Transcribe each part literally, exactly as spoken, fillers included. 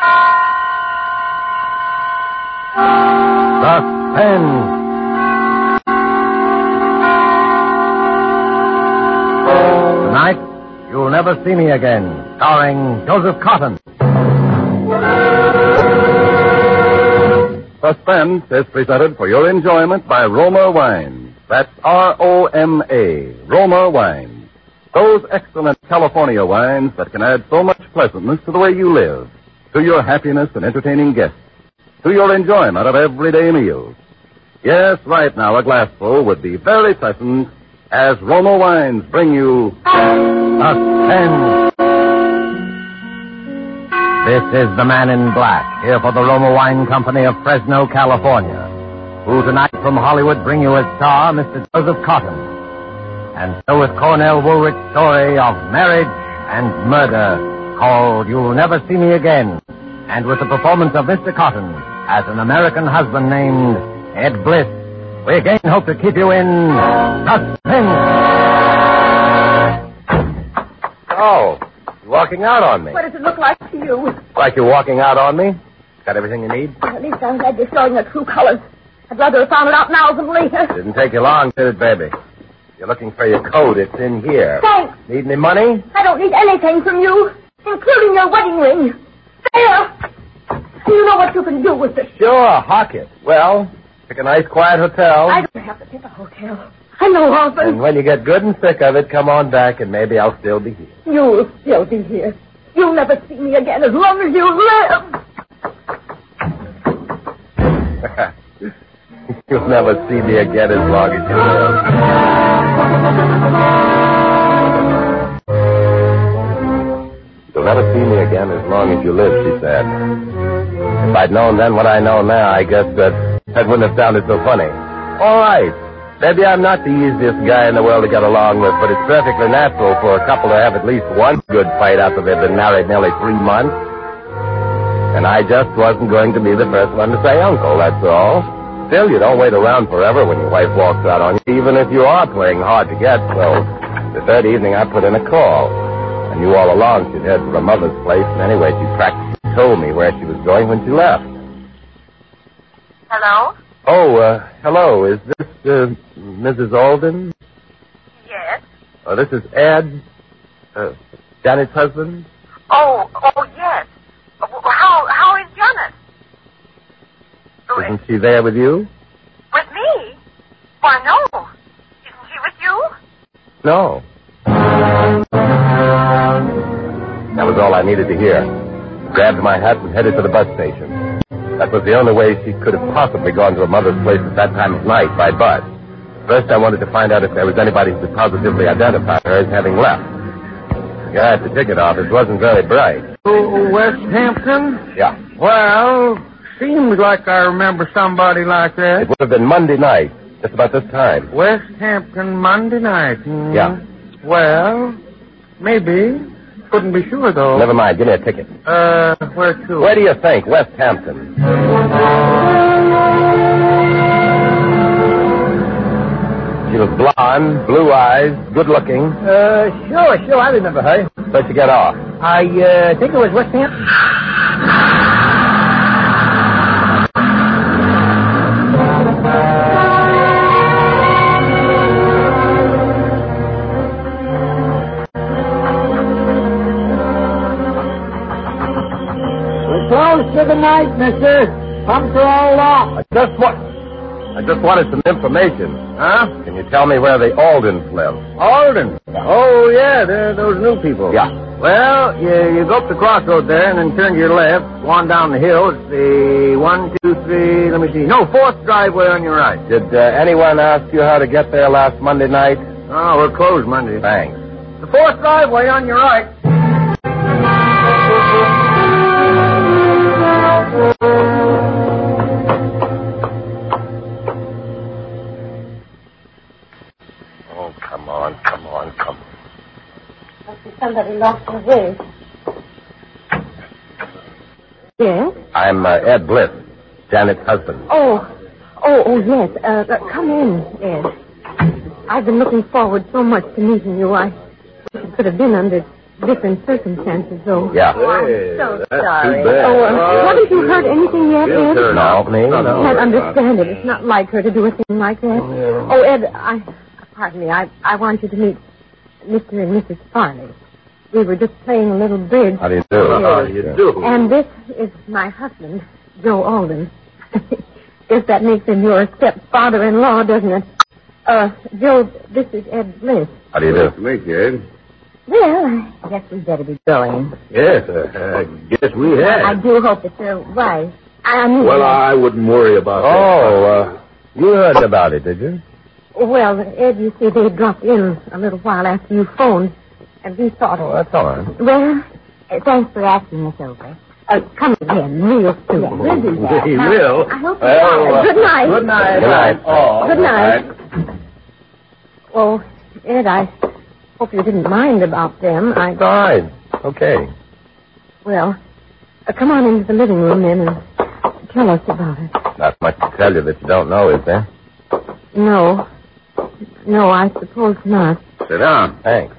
Suspense. Tonight, You'll Never See Me Again, starring Joseph Cotton. Suspense is presented for your enjoyment by Roma Wines. That's R O M A, Roma Wines. Those excellent California wines that can add so much pleasantness to the way you live, to your happiness and entertaining guests, to your enjoyment of everyday meals. Yes, right now a glassful would be very pleasant as Roma Wines bring you Suspense. This is the Man in Black, here for the Roma Wine Company of Fresno, California, who tonight from Hollywood bring you as star Mister Joseph Cotton. And so with Cornell Woolrich's story of marriage and murder called You'll Never See Me Again, and with the performance of Mister Cotton as an American husband named Ed Bliss, we again hope to keep you in suspense. Oh, you're walking out on me. What does it look like to you? Like you're walking out on me? Got everything you need? Well, at least I'm glad you're showing the true colors. I'd rather have found it out now than later. Didn't take you long, did it, baby? You're looking for your coat. It's in here. Thanks. Need any money? I don't need anything from you, including your wedding ring. There. You know what you can do with it. Sure, hawk it. Well, pick a nice, quiet hotel. I don't have to pick a hotel. I know often. And when you get good and sick of it, come on back and maybe I'll still be here. You'll still be here. You'll never see me again as long as you live. You'll never see me again as long as you live. You'll never see me again as long as you live, she said. If I'd known then what I know now, I guess that that wouldn't have sounded so funny. All right. Maybe I'm not the easiest guy in the world to get along with, but it's perfectly natural for a couple to have at least one good fight after they've been married nearly three months. And I just wasn't going to be the first one to say uncle, that's all. Still, you don't wait around forever when your wife walks out on you, even if you are playing hard to get. So, the third evening I put in a call. I knew all along she'd head for her mother's place, and anyway, she practically told me where she was going when she left. Hello? Oh, uh, hello. Is this, uh, Missus Alden? Yes. Oh, this is Ed, uh, Janet's husband? Oh, oh, yes. How, how is Janet? Isn't she there with you? With me? Why, no. Isn't she with you? No. That was all I needed to hear. Grabbed my hat and headed for the bus station. That was the only way she could have possibly gone to her mother's place at that time of night, by bus. First, I wanted to find out if there was anybody who could positively identify her as having left. Got the ticket office wasn't very bright. Oh, West Hampton? Yeah. Well, seems like I remember somebody like that. It would have been Monday night, just about this time. West Hampton, Monday night. Hmm. Yeah. Well, maybe. Couldn't be sure, though. Never mind. Give me a ticket. Uh, where to? Where do you think? West Hampton. She was blonde, blue eyes, good looking. Uh, sure, sure. I remember her. Where'd you get off? I, uh, think it was West Hampton. Close for the night, mister. Pumps are all off. I just want... I just wanted some information. Huh? Can you tell me where the Aldens live? Alden? Oh, yeah, they're those new people. Yeah. Well, you, you go up the crossroad there and then turn to your left, go on down the hill. It's the one, two, three, let me see. No, fourth driveway on your right. Did uh, anyone ask you how to get there last Monday night? Oh, we're closed Monday. Thanks. The fourth driveway on your right. Oh, come on, come on, come on. Must be somebody lost their way. Yes? I'm uh, Ed Bliss, Janet's husband. Oh, oh, oh, yes. Uh, uh, come in, Ed. I've been looking forward so much to meeting you. I wish it could have been under different circumstances, though. Yeah. I'm so that's sorry. too bad. Oh, uh, haven't you heard anything yet, Ed? No, me? I No. can't understand it. It's not like her to do a thing like that. Oh, Ed, I... Pardon me. I, I want you to meet Mister and Missus Farley. We were just playing a little bridge. How do you do? How do you do? And this is my husband, Joe Alden. Guess that makes him your stepfather-in-law, doesn't it? Uh, Joe, this is Ed Bliss. How do you do? Nice to meet you, Ed. Well, I guess we'd better be going. Yes, uh, I guess we have. I do hope that you're right. I mean... Well, I wouldn't worry about Oh, uh, you heard about it, did you? Well, Ed, you see, they dropped in a little while after you phoned, and we thought... Oh, that's all right. Well, uh, thanks for asking us over. Uh, come again, real soon. We'll do that. We Now, will. I hope Well, you uh, Good night. Good night. Good night. Oh, Good night. Oh, Ed, I hope you didn't mind about them. I... It's all right. Okay. Well, uh, come on into the living room, then, and tell us about it. Not much to tell you that you don't know, is there? No. No, I suppose not. Sit down. Thanks.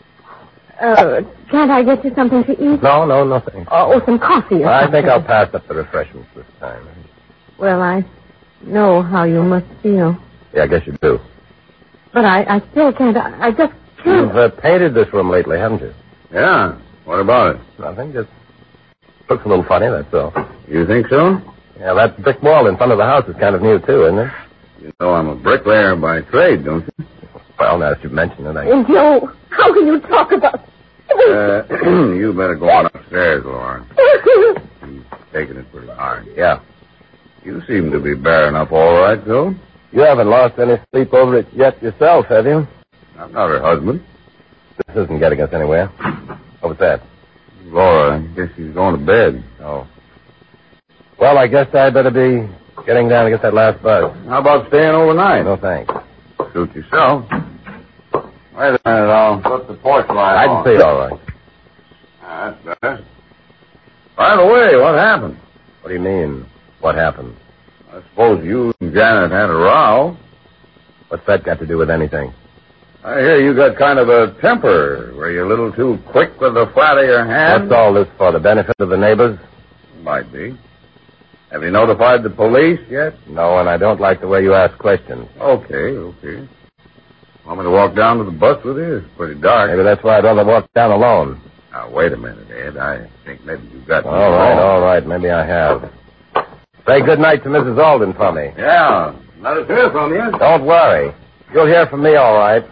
Uh, can't I get you something to eat? No, no, nothing. Uh, or some coffee or I something? think I'll pass up the refreshments this time. Well, I know how you must feel. Yeah, I guess you do. But I, I still can't. I, I just can't. You've uh, painted this room lately, haven't you? Yeah. What about it? Nothing, just looks a little funny, that's all. You think so? Yeah, that brick wall in front of the house is kind of new, too, isn't it? You know I'm a bricklayer by trade, don't you? Well, now that you mention it, I... And Joe, how can you talk about... Uh, you better go on upstairs, Laura. He's taking it pretty hard. Yeah. You seem to be bearing up all right, Joe. You haven't lost any sleep over it yet yourself, have you? I'm not her husband. This isn't getting us anywhere. What was that? Laura, I guess she's going to bed. Oh. Well, I guess I'd better be getting down to get that last bus. How about staying overnight? No, thanks. Suit yourself. Wait a minute, I'll put the porch light I on. can see all right. Ah, that's better. By the way, what happened? What do you mean, what happened? I suppose you and Janet had a row. What's that got to do with anything? I hear you got kind of a temper. Were you a little too quick with the flat of your hand? What's all this for, the benefit of the neighbors? Might be. Have you notified the police yet? No, and I don't like the way you ask questions. Okay, okay. Want me to walk down to the bus with you? It's pretty dark. Maybe that's why I'd rather walk down alone. Now, wait a minute, Ed. I think maybe you got me All right, wrong. all right. Maybe I have. Say good night to Missus Alden for me. Yeah. Let us hear from you. Don't worry. You'll hear from me all right.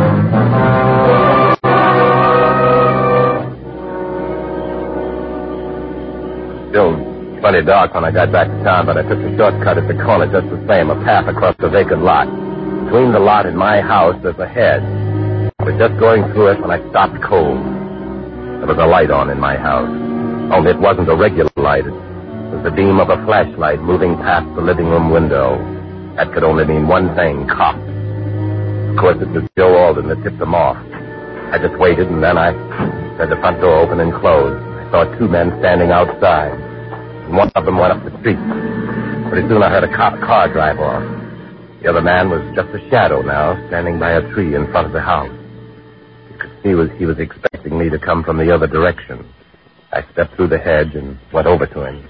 Still plenty dark when I got back to town, but I took the shortcut at the corner just the same, a path across the vacant lot. Between the lot and my house, there's a hedge. I was just going through it when I stopped cold. There was a light on in my house. Only it wasn't a regular light. It was the beam of a flashlight moving past the living room window. That could only mean one thing, cops. Of course, it was Joe Alden that tipped them off. I just waited, and then I heard the front door open and close. I saw two men standing outside, and one of them went up the street. Pretty soon I heard a car, car drive off. The other man was just a shadow now, standing by a tree in front of the house. You could see was, he was expecting me to come from the other direction. I stepped through the hedge and went over to him.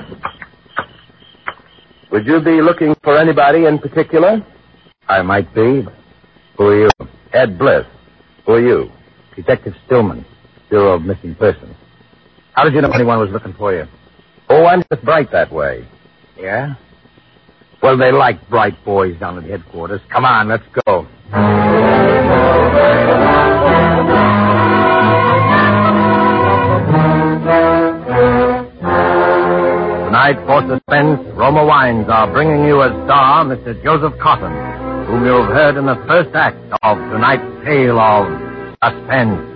Would you be looking for anybody in particular? I might be. Who are you? Ed Bliss, Who are you? Detective Stillman, Bureau of Missing Persons. How did you know anyone was looking for you? Oh, I'm just bright that way. Yeah? Well, they like bright boys down at headquarters. Come on, let's go. Tonight, for suspense, Roma Wines are bringing you as star Mister Joseph Cotton, whom you've heard in the first act of tonight's tale of suspense.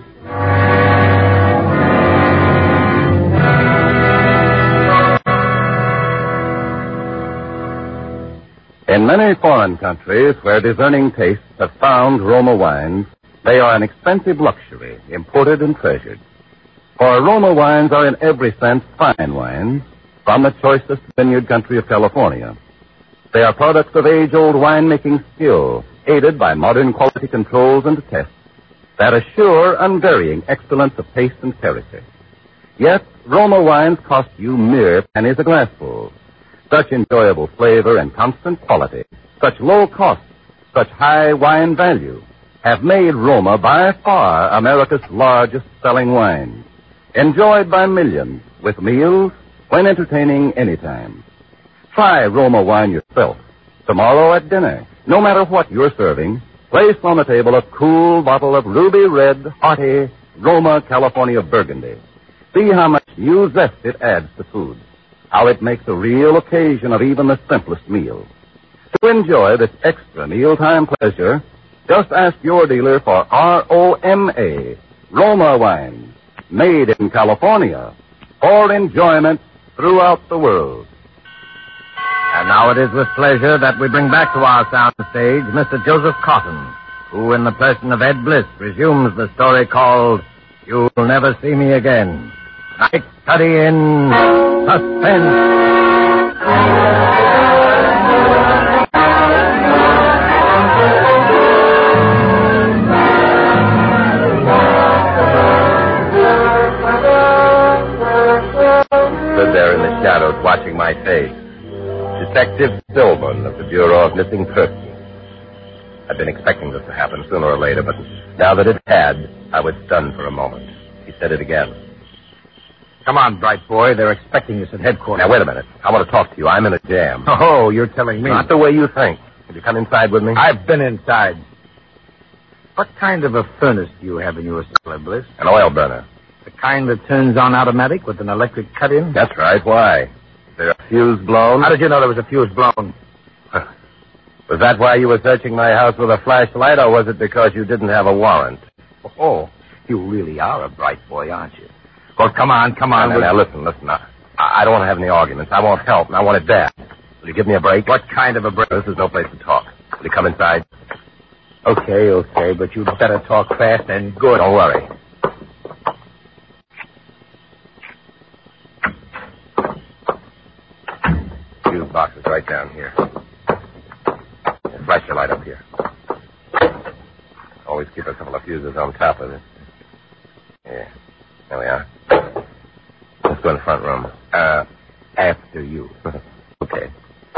In many foreign countries where discerning tastes have found Roma wines, they are an expensive luxury, imported and treasured. For Roma wines are in every sense fine wines from the choicest vineyard country of California. They are products of age-old winemaking skill, aided by modern quality controls and tests, that assure unvarying excellence of taste and character. Yet, Roma wines cost you mere pennies a glassful. Such enjoyable flavor and constant quality, such low cost, such high wine value, have made Roma by far America's largest selling wine. Enjoyed by millions with meals when entertaining anytime. Try Roma wine yourself. Tomorrow at dinner, no matter what you're serving, place on the table a cool bottle of ruby red, hearty Roma California Burgundy. See how much new zest it adds to food. How it makes a real occasion of even the simplest meal. To enjoy this extra mealtime pleasure, just ask your dealer for R O M A, Roma wine, made in California, for enjoyment throughout the world. And now it is with pleasure that we bring back to our sound stage Mister Joseph Cotton, who, in the person of Ed Bliss, resumes the story called You'll Never See Me Again. Night Study in Suspense. Stood there in the shadows watching my face. Detective Stillman of the Bureau of Missing Persons. I'd been expecting this to happen sooner or later, but now that it had, I was stunned for a moment. He said it again. Come on, bright boy. They're expecting us at headquarters. Now, wait a minute. I want to talk to you. I'm in a jam. Oh, you're telling me. Not the way you think. Will you come inside with me? I've been inside. What kind of a furnace do you have in your cellar, Bliss? An oil burner. The kind that turns on automatic with an electric cut-in? That's right. Why? Is there a fuse blown? How did you know there was a fuse blown? Was that why you were searching my house with a flashlight, or was it because you didn't have a warrant? Oh, you really are a bright boy, aren't you? Well, come on, come on. Now, now, now listen, listen. I, I don't want to have any arguments. I want help, and I want it bad. Will you give me a break? What kind of a break? This is no place to talk. Will you come inside? Okay, okay, but you'd better talk fast and good. Don't worry. Fuse box is right down here. Here, flash your light up here. Always keep a couple of fuses on top of it. Yeah. There we are. Let's go in the front room. Uh, after you. Okay.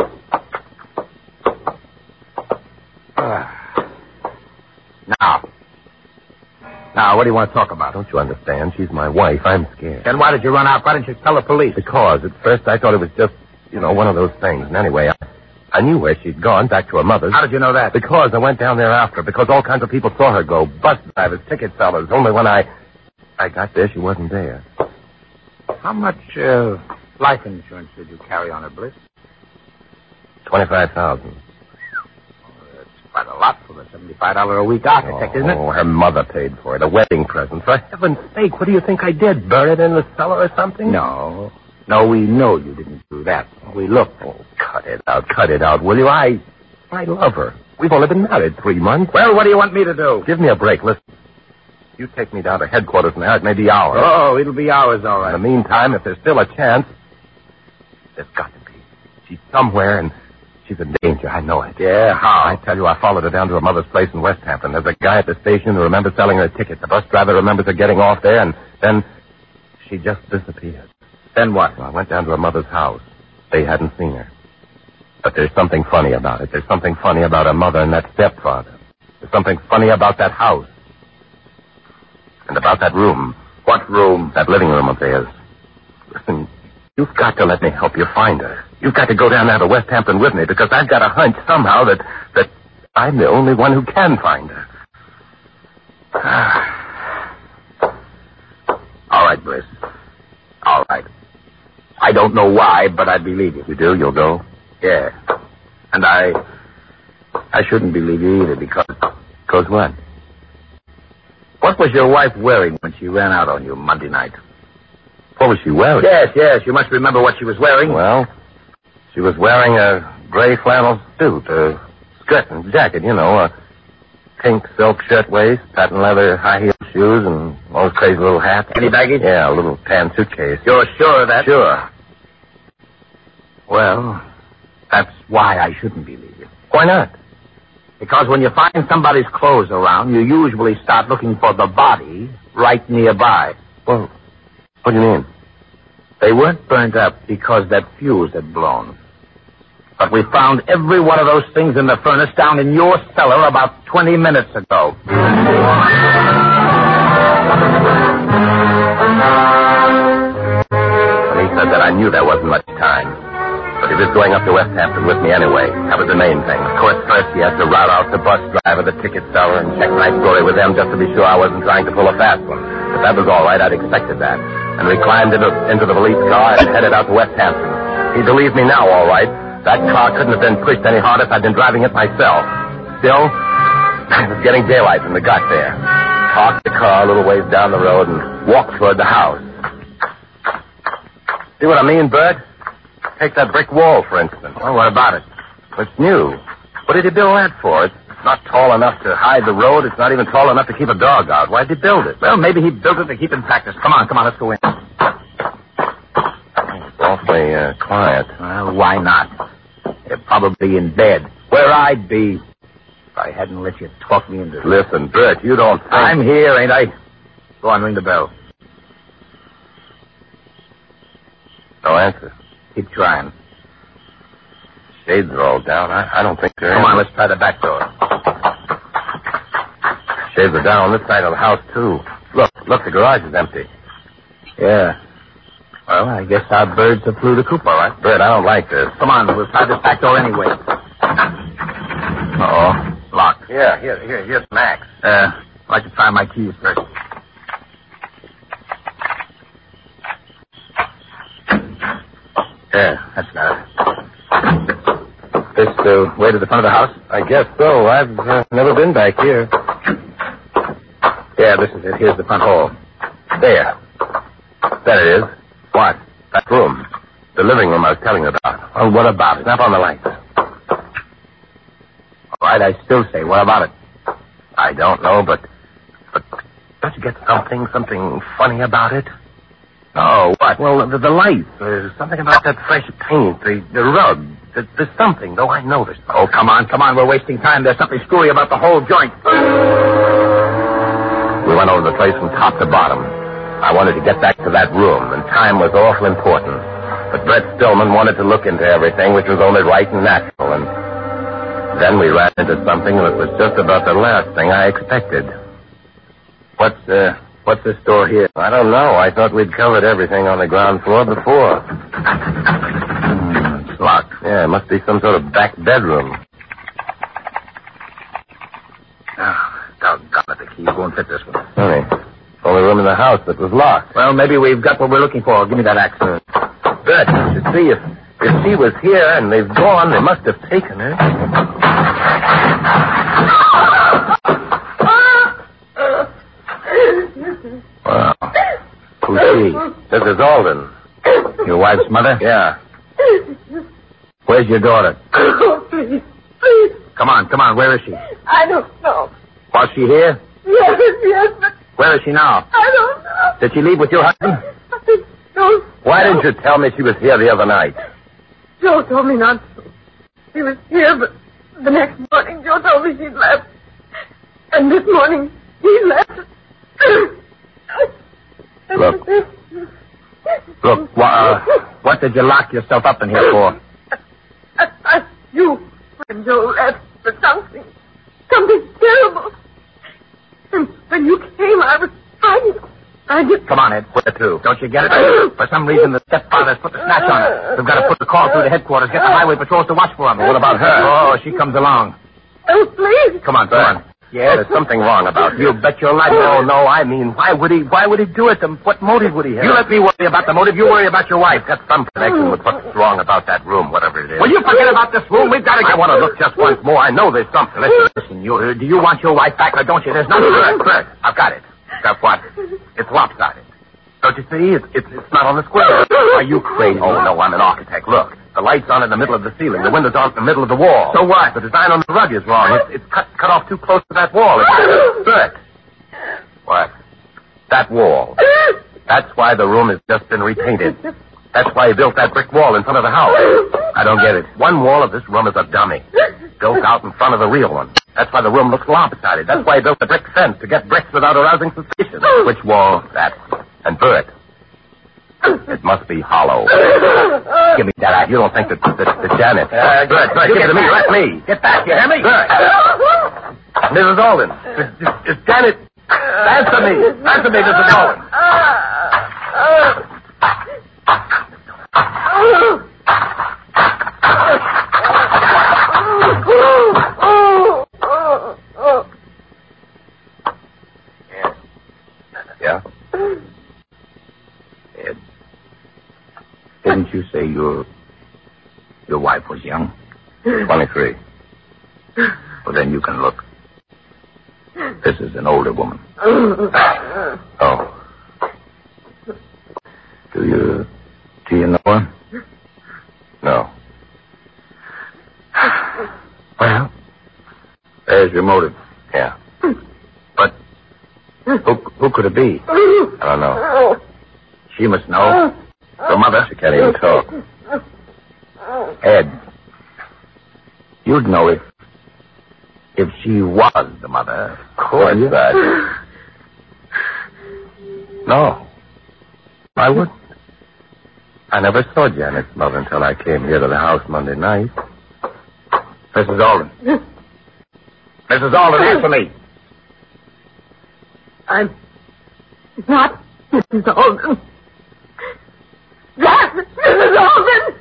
Uh, now. Now, what do you want to talk about? Don't you understand? She's my wife. I'm scared. Then why did you run out? Why didn't you tell the police? Because at first I thought it was just, you know, one of those things. And anyway, I, I knew where she'd gone, back to her mother's. How did you know that? Because I went down there after her. Because all kinds of people saw her go. Bus drivers, ticket sellers. Only when I... I got there, she wasn't there. How much uh, life insurance did you carry on her, Bliss? Twenty-five thousand. Oh, that's quite a lot for a seventy-five dollars a week architect, oh, isn't it? Oh, her mother paid for it. A wedding present. For heaven's sake, what do you think I did? Burn it in the cellar or something? No. No, we know you didn't do that. We looked. Oh, cut it out. Cut it out, will you? I... I love her. We've only been married three months. Well, what do you want me to do? Give me a break. Listen. You take me down to headquarters now. It may be hours. Oh, it'll be hours, all right. In the meantime, if there's still a chance, there's got to be. She's somewhere, and she's in danger. I know it. Yeah, how? I tell you, I followed her down to her mother's place in West Hampton. There's a guy at the station who remembers selling her a ticket. The bus driver remembers her getting off there, and then she just disappeared. Then what? So I went down to her mother's house. They hadn't seen her. But there's something funny about it. There's something funny about her mother and that stepfather. There's something funny about that house. And about that room. What room? That living room of theirs. Listen, you've got to let me help you find her. You've got to go down there to West Hampton with me, because I've got a hunch somehow that, that I'm the only one who can find her. All right, Bliss. All right. I don't know why, but I believe you. You do? You'll go? Yeah. And I... I shouldn't believe you either, because... Because what? What was your wife wearing when she ran out on you Monday night? What was she wearing? Yes, yes. You must remember what she was wearing. Well, she was wearing a gray flannel suit, a skirt and jacket, you know, a pink silk shirtwaist, patent leather high-heel shoes, and those crazy little hats. Any baggage? Yeah, a little tan suitcase. You're sure of that? Sure. Well, that's why I shouldn't believe you. Why not? Because when you find somebody's clothes around, you usually start looking for the body right nearby. Well, what do you mean? They weren't burned up because that fuse had blown. But we found every one of those things in the furnace down in your cellar about twenty minutes ago. When he said that, I knew there wasn't much time. But he was going up to West Hampton with me anyway. That was the main thing. Of course, first he had to route out the bus driver, the ticket seller, and check my story with them just to be sure I wasn't trying to pull a fast one. But that was all right. I'd expected that. And we climbed into, into the police car and headed out to West Hampton. He believed me now, all right. That car couldn't have been pushed any harder if I'd been driving it myself. Still, it was getting daylight when we got there. Parked the car a little ways down the road and walked toward the house. See what I mean, Bert? Take that brick wall, for instance. Well, what about it? It's new. What did he build that for? It's not tall enough to hide the road. It's not even tall enough to keep a dog out. Why'd he build it? Well, maybe he built it to keep in practice. Come on, come on, let's go in. It's awfully uh, quiet. Well, why not? They're probably in bed. Where I'd be if I hadn't let you talk me into it. Listen, Bert, you don't think... I'm here, ain't I? Go on, ring the bell. No answer. Keep trying. Shades are all down. I, I don't think they're Come in. on, let's try the back door. Shades are down on this side of the house, too. Look, look, the garage is empty. Yeah. Well, I guess our birds have flew the coop, all right. Bert, I don't like this. Come on, we'll try this back door anyway. Uh-oh. Locked. Yeah, here, here, here's Max. Uh, I'd like to try my keys first. There, that's got it. This the uh, way to the front of the house? I guess so. I've uh, never been back here. Yeah, this is it. Here's the front hall. There. There it is. What? That room. The living room I was telling you about. Well, what about it? Snap on the lights. All right, I still say, what about it? I don't know, but... But don't you get something, something funny about it? Oh, what? Well, the, the lights. There's something about that fresh paint, the, the rug. There's, there's something, though I know there's something. Oh, come on, come on. We're wasting time. There's something screwy about the whole joint. We went over the place from top to bottom. I wanted to get back to that room, and time was awful important. But Brett Stillman wanted to look into everything, which was only right and natural, and then we ran into something that was just about the last thing I expected. What's, uh... What's this door here? I don't know. I thought we'd covered everything on the ground floor before. Mm, it's locked. Yeah, it must be some sort of back bedroom. Oh, doggone it. The key won't fit this one. Funny. Only room in the house that was locked. Well, maybe we've got what we're looking for. Give me that axe. Good. You see, if, if she was here and they've gone, they must have taken her. Well, who's she? This is Alden. Your wife's mother? Yeah. Where's your daughter? Oh, please, please. Come on, come on. Where is she? I don't know. Was she here? Yes, yes, but Where is she now? I don't know. Did she leave with your husband? Joe, Why didn't you tell me she was here the other night? Joe told me not to. She was here, but the next morning Joe told me she'd left. And this morning he left. Look. Look, wh- uh, what did you lock yourself up in here for? I, I, you, when Joe left for something, something terrible. And when you came, I was trying. I just... Come on, Ed. Where to? Don't you get it? For some reason, the stepfather's put the snatch on her. We've got to put the call through to headquarters. Get the highway patrols to watch for him. What about her? Oh, she comes along. Oh, please. Come on, come on. Yeah, there's something wrong about You bet your life. No, no, I mean, why would he, why would he do it? What motive would he have? You let me worry about the motive. You worry about your wife. I've got some connection with what's wrong about that room, whatever it is. Will you forget about this room? We've got to I get... want to look just once more. I know there's something. Listen, listen, you, uh, do you want your wife back or don't you? There's nothing... Correct, correct. I've got it. Got what? It's lopsided. Don't you see? It's, it's, it's not on the square. Are you crazy? Oh, no, I'm an architect. Look. The light's on in the middle of the ceiling. The window's on in the middle of the wall. So what? The design on the rug is wrong. It's, it's cut, cut off too close to that wall. It's Bert. What? That wall. That's why the room has just been repainted. That's why he built that brick wall in front of the house. I don't get it. One wall of this room is a dummy. Built out in front of the real one. That's why the room looks lopsided. That's why he built the brick fence, to get bricks without arousing suspicion. Which wall? That. And Bert. It must be hollow. Give me that. You don't think that, that, that Janet... Uh, Bert, Bert, give it to me. Let me. Get back, you hear me? Bert. Missus Alden. Is, is, is Janet... Answer me. Answer me, Missus Alden. Yeah? Ed, didn't you say your your wife was young? twenty-three. Well, then you can look. This is an older woman. Oh. Do you do you know her? No. Well, there's your motive. Yeah. But who who could it be? I don't know. She must know. Her mother. She can't even talk. Ed, you'd know if if she was the mother. Of course, I... No. I wouldn't. I never saw Janet's mother until I came here to the house Monday night. Missus Alden. Missus Alden, answer me. I'm not Missus Alden. That's Missus Alden!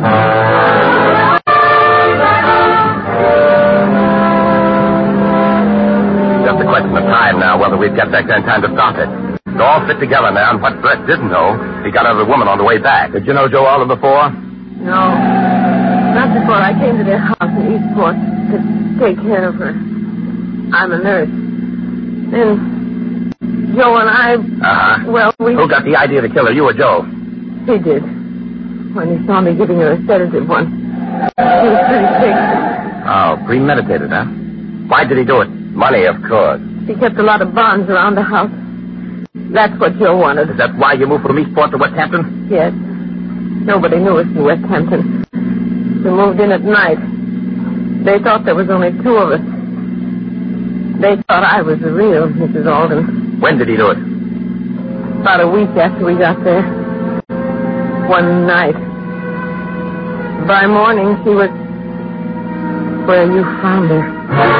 Just a question of time now whether we'd get back there in time to stop it. It all fit together now, and what Brett didn't know, he got another woman on the way back. Did you know Joe Alden before? No. Not before I came to their house in Eastport to take care of her. I'm a nurse. Then Joe and I... Uh-huh. Well, we... Who got the idea to kill her, you or Joe? He did. When he saw me giving her a sedative once. He was pretty sick. Oh, premeditated, huh? Why did he do it? Money, of course. He kept a lot of bonds around the house. That's what Joe wanted. Is that why you moved from Eastport to West Hampton? Yes. Nobody knew us in West Hampton. We moved in at night. They thought there was only two of us. They thought I was the real Missus Alden. When did he do it? About a week after we got there. One night. By morning, she was where you found her.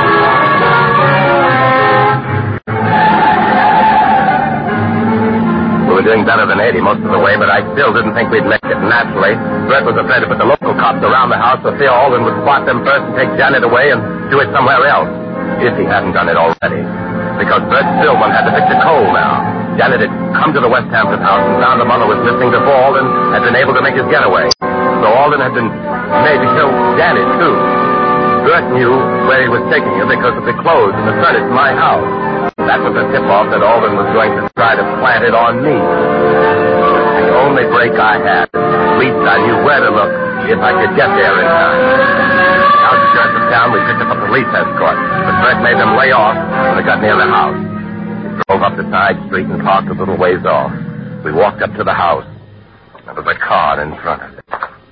We were doing better than eighty most of the way, but I still didn't think we'd make it naturally. Brett was afraid to put the local cops around the house for fear Alden would spot them first and take Janet away and do it somewhere else. If he hadn't done it already. Because Brett Stillman had to fix the coal now. Janet had come to the West Hampton house and found the mother was missing before Alden had been able to make his getaway. So Alden had been made to kill Janet, too. Brett knew where he was taking her because of the clothes and the furniture in my house. That was a tip-off that Alden was going to try to plant it on me. The only break I had, at least I knew where to look if I could get there in time. Outskirts of town, we picked up a police escort, but Brett made them lay off when they got near the house. We drove up the side street and parked a little ways off. We walked up to the house. There was a car in front of it.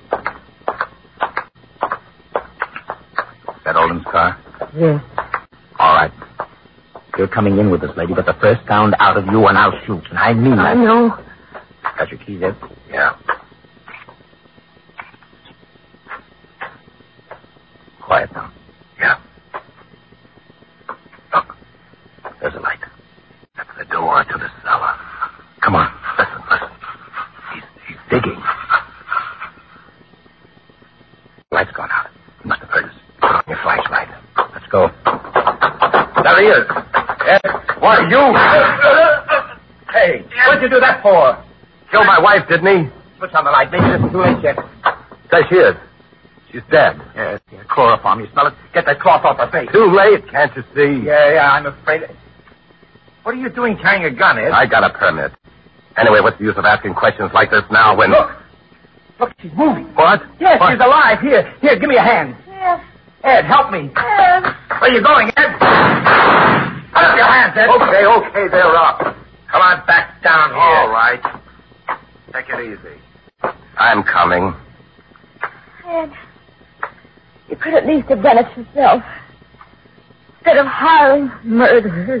That Alden's car? Yes. All right. You're coming in with us, lady, but the first sound out of you and I'll shoot, and I mean I that. know. Got your keys, Ed? Yeah. Quiet now. Yeah. Look, there's a light. That's the door to the cellar. Come on, listen, listen. He's, he's digging. Light's gone out. He must have heard us. Put on your flashlight. Let's go. There he is. Ed, what, you? Hey, what'd you do that for? Killed my wife, didn't he? Switch on the light. Maybe this is too late yet. There she is. She's dead. Yes, yeah, chloroform. You smell it? Get that cloth off her face. Too late, can't you see? Yeah, yeah, I'm afraid. What are you doing carrying a gun, Ed? I got a permit. Anyway, what's the use of asking questions like this now when... Look! Look, she's moving. What? Yes, What? she's alive. Here, here, give me a hand. Yes. Ed, help me. Ed. Where are you going, Ed? Put up your hands, Ed. Okay, okay, they're up. Come on back down here. All right. Take it easy. I'm coming. Ed, you could at least have done it yourself. Instead of hiring murderers.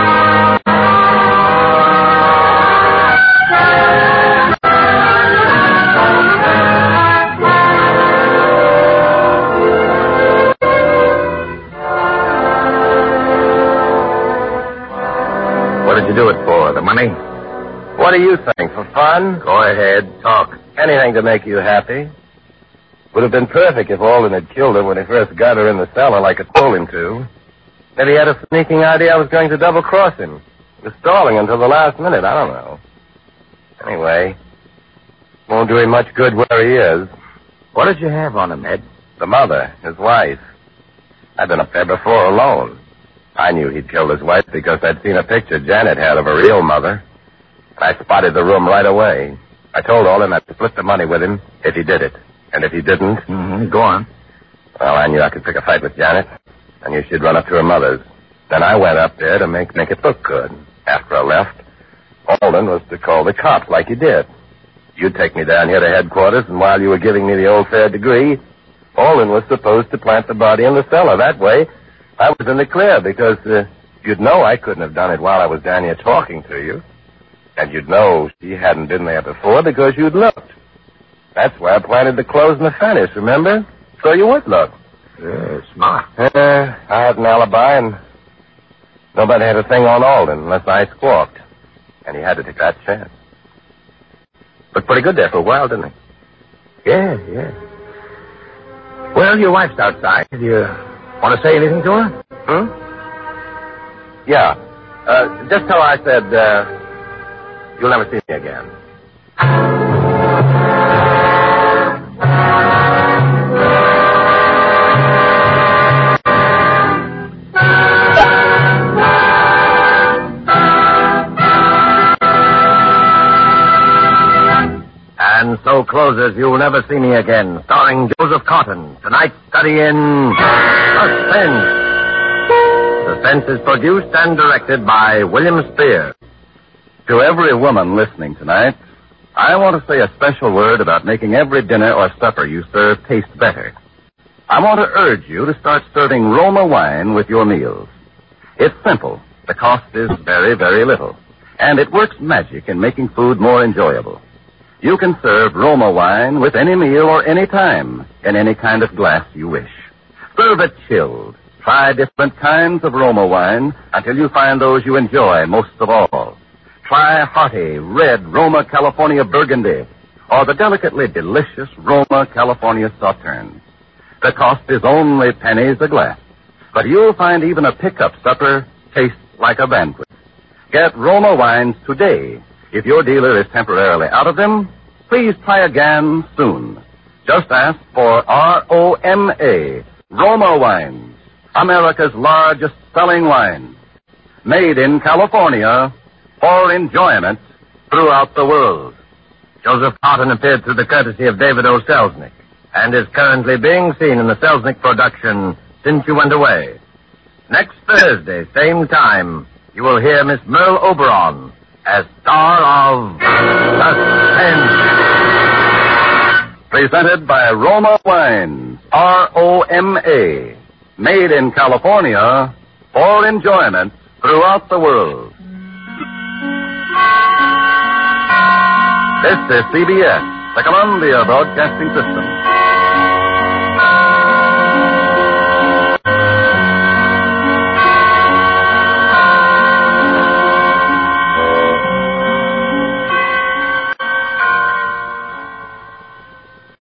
What did you do it for? The money? What do you think? For fun? Go ahead. Talk. Anything to make you happy. Would have been perfect if Alden had killed her when he first got her in the cellar like I told him to. Maybe he had a sneaking idea I was going to double-cross him. He was stalling until the last minute. I don't know. Anyway, won't do him much good where he is. What did you have on him, Ed? The mother, his wife. I'd been up there before alone. I knew he'd killed his wife because I'd seen a picture Janet had of her real mother. And I spotted the room right away. I told Alden I'd split the money with him if he did it. And if he didn't... Mm-hmm. Go on. Well, I knew I could pick a fight with Janet. I knew she'd run up to her mother's. Then I went up there to make, make it look good. After I left, Alden was to call the cops like you did. You'd take me down here to headquarters, and while you were giving me the old fair degree, Alden was supposed to plant the body in the cellar. That way, I was in the clear, because uh, you'd know I couldn't have done it while I was down here talking to you. And you'd know she hadn't been there before because you'd looked. That's why I planted the clothes in the furnace, remember? So you would look. Yeah, smart. Uh, I had an alibi, and nobody had a thing on Alden unless I squawked. And he had to take that chance. Looked pretty good there for a while, didn't he? Yeah, yeah. Well, your wife's outside. Do you want to say anything to her? Hmm? Yeah. Uh, just tell her I said, uh, you'll never see me again. And so closes You'll Never See Me Again, starring Joseph Cotton. Tonight's study in Suspense. Suspense is produced and directed by William Spear. To every woman listening tonight, I want to say a special word about making every dinner or supper you serve taste better. I want to urge you to start serving Roma wine with your meals. It's simple. The cost is very, very little. And it works magic in making food more enjoyable. You can serve Roma wine with any meal or any time in any kind of glass you wish. Serve it chilled. Try different kinds of Roma wine until you find those you enjoy most of all. Try hearty, red Roma California Burgundy or the delicately delicious Roma California Sauterne. The cost is only pennies a glass, but you'll find even a pickup supper tastes like a banquet. Get Roma wines today. If your dealer is temporarily out of them, please try again soon. Just ask for R O M A, Roma Wines, America's largest selling wine. Made in California for enjoyment throughout the world. Joseph Cotton appeared through the courtesy of David O. Selznick and is currently being seen in the Selznick production Since You Went Away. Next Thursday, same time, you will hear Miss Merle Oberon as star of Suspense. Presented by Roma Wines, R O M A. Made in California for enjoyment throughout the world. This is C B S, the Columbia Broadcasting System.